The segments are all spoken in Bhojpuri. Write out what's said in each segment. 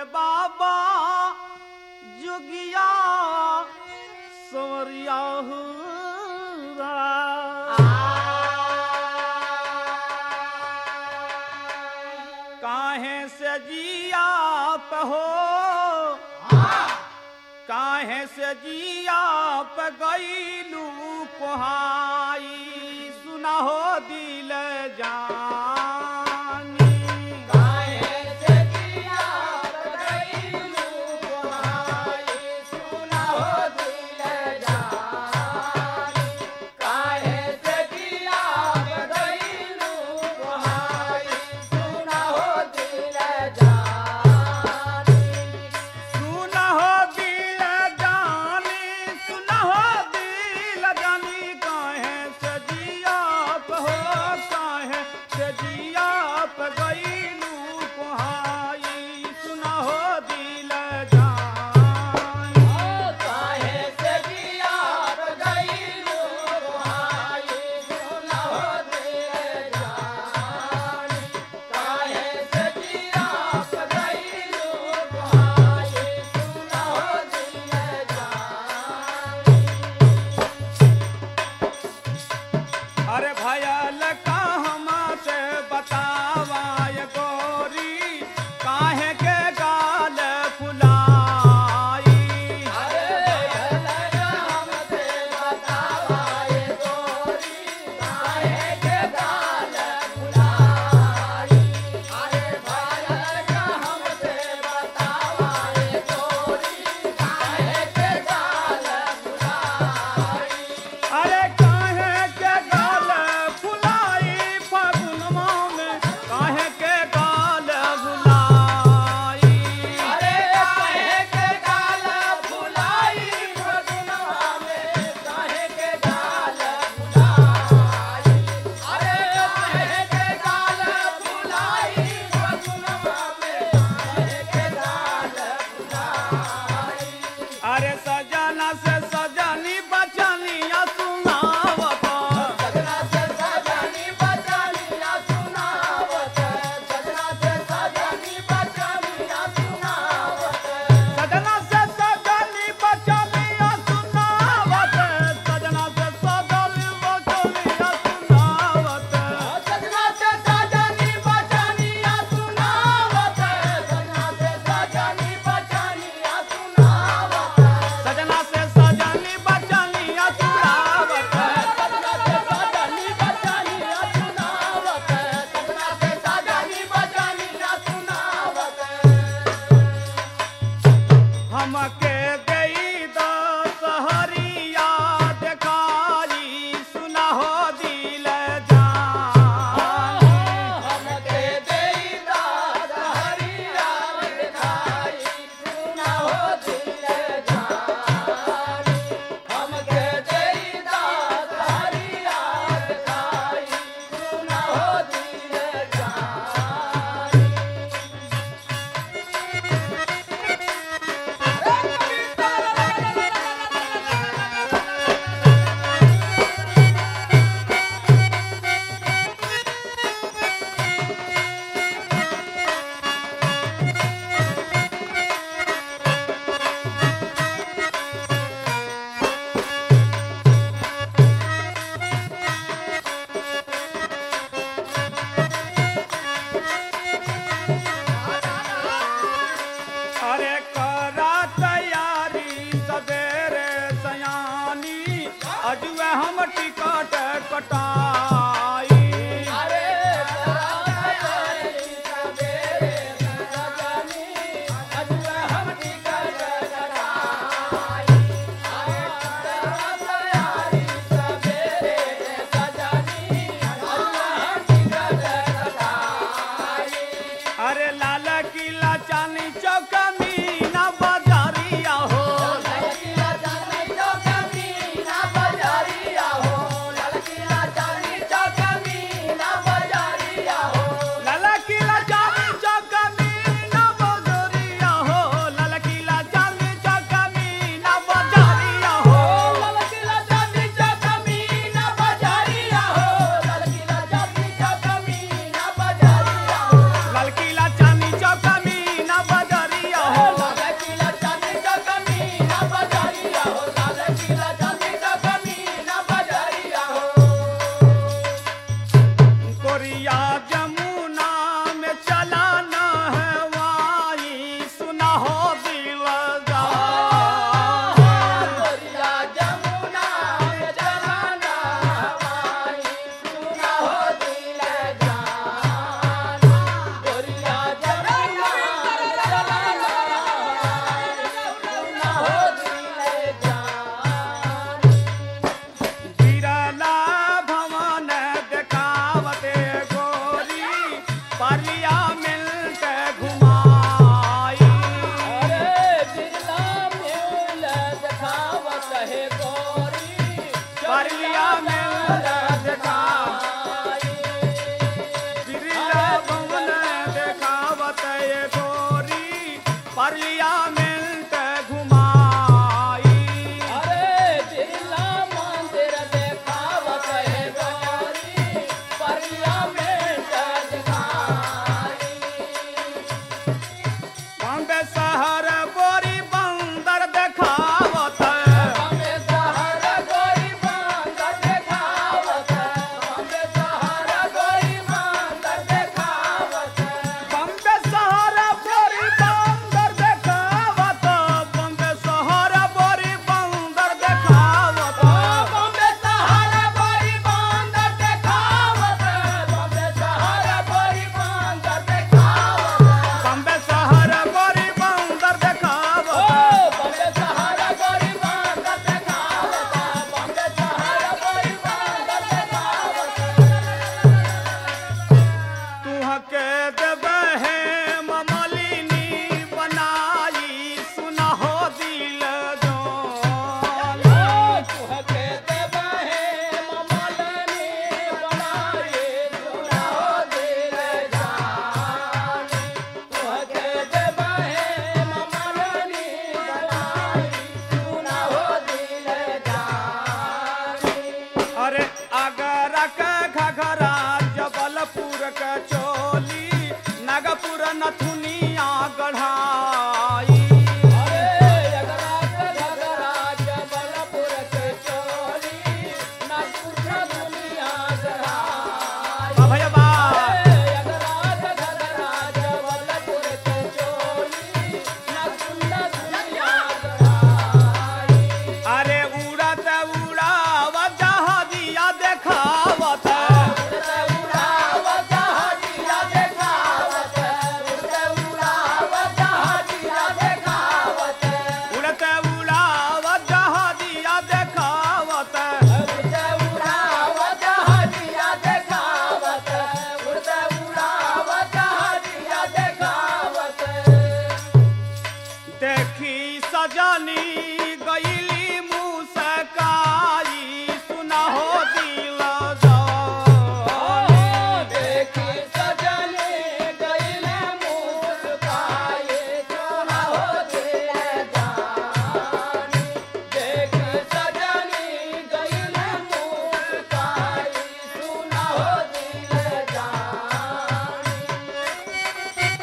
बाबा जुगिया सवरिया काहे से जिया पे हो काहे से जिया पे गईलू कोहाई सुना हो दिल जानी काहे से जिया पे गईलू कोहाई सुना हो दिल जानी काहे से जिया पे गईलू कोहाई सुना हो दिल जानी सुना हो दिल जानी सुना हो दिल जानी काहे से जिया पे हो काहे से जिया पे गईलू कोहाई सुना हो दिल जानी काहे से जिया पे गईलू कोहाई सुना हो दिल जानी काहे से जिया पे गईलू कोहाई सुना हो दिल जानी अरे भयल का हमसे बतावा ये गोरी काहे के गाल फुलाई अरे भैया हमसे बतावा ये गोरी काहे के गाल फुलाई अरे भैया हमसे बतावा ये गोरी काहे के गाल फुलाई अरे काहे के गाल फुलाई फागुनमा में काहे के गाल फुलाई अरे काहे के गाल फुलाई फगुनवा में काहे के गाल फुलाई अरे काहे के गाल फुलाई फगुनवा में काहे के गाल फुलाई अरे सजना से सजनी बचनिया सुनावता सजना से सजनी बचनिया सुनावत सजना से सजनी बचनिया सुनावत सजना से सजनी बचनिया सुनावत सजना से सजनी बचनिया सुनावत सजना से सजनी बचनिया सुनावत सजना से सजनी बचनिया सुनावत सजना से सजनी बचनिया सुनावत सजना से सजनी बचनिया सुनावत सजना से सजनी बचनिया सुनावत हमके गई दशहरिया देखाई सुना हो दिल जानी हमके देई दाद हरिया दिखाई सुना हो दिल जानी हमके देई दाद हरिया दिखाई सुना हो दिल जानी अरे करा तैयारी सवेरे सयानी अजुए हम टिकट कटाई अरे तैयारी सवेरे सजनी अजुए हम टिकट कटाई अरे तैयारी सवेरे सजनी अजुए हम टिकट कटाई अरे लाल किला चांदी चौक मीना बाजारिया हो लड़किया जानी चौक मीना बाजारिया हो लड़किया जानी चौक मीना बाजारिया हो लाल किला चांदी चौक मीना बाजारिया हो लाल किला चांदी चौक मीना बाजारिया हो लड़किया जानी चौक मीना बाजारिया हो लड़किया जानी चौक मीना बाजारिया हो लाल किला चांदी चौक मीना बाजारिया रहे मननी बनाई सुना हो दिल जानी अरे आगरा के घघरा जबलपुर के चोली नागपुर नथुनिया गढ़ाई अरे अगरा के घगरा जबलपुर के चोली नागपुर दुनिया गढ़ाई भैया बा अगरा के घगरा जबलपुर के चोली नागपुर दुनिया गढ़ाई अरे उड़त उड़ाव जहाजिया देखावत उड़ते उड़ावत जहाजिया देखावत उड़ते उड़ावत जहाजिया देखावत उड़त उड़ाव जहाजिया देखावत उड़ते उड़ावत जहाजिया देखावत उड़ते उड़ावत जहाजिया देखावत देखी सजनी गईली मुस्काई सुना हो दिल जानी देखी सजने गईले मुस्काए सुना हो दिल जानी देखी सजने गईले मुस्काए सुना हो दिल जानी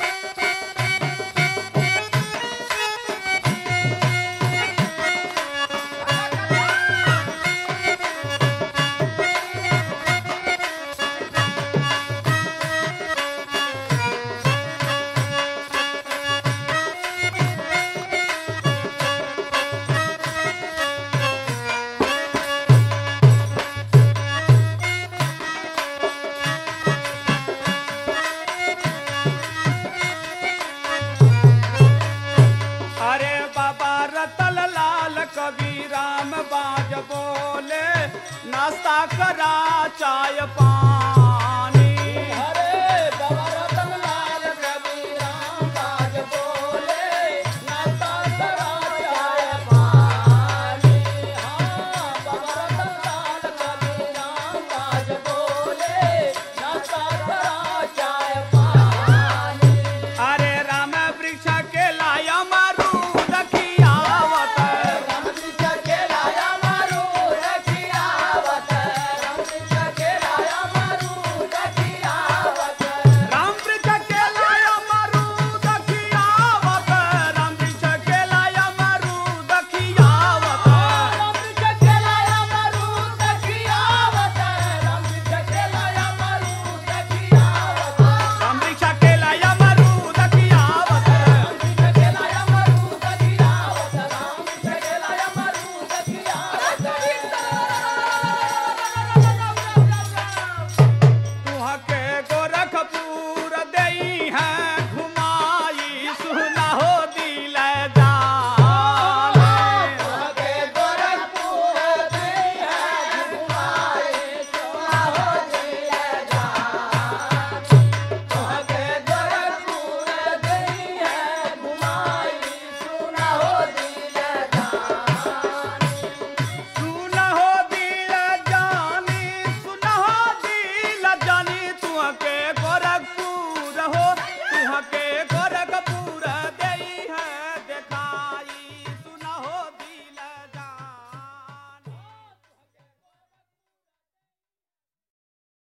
अरे बाबा रतल लाल कवि राम बाज बोले नाश्ता करा चाय पान